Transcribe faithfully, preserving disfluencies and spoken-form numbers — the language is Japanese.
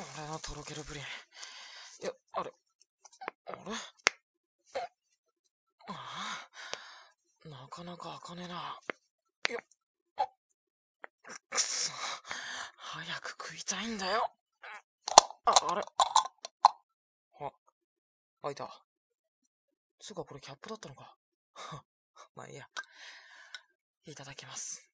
俺のとろけるプリン。いや、あれ、あれああ、なかなか開かねえな。いや、あ、くそ。早く食いたいんだよ。あ、あれ。あ、開いた。つうかこれキャップだったのか。まあいいや。いただきます。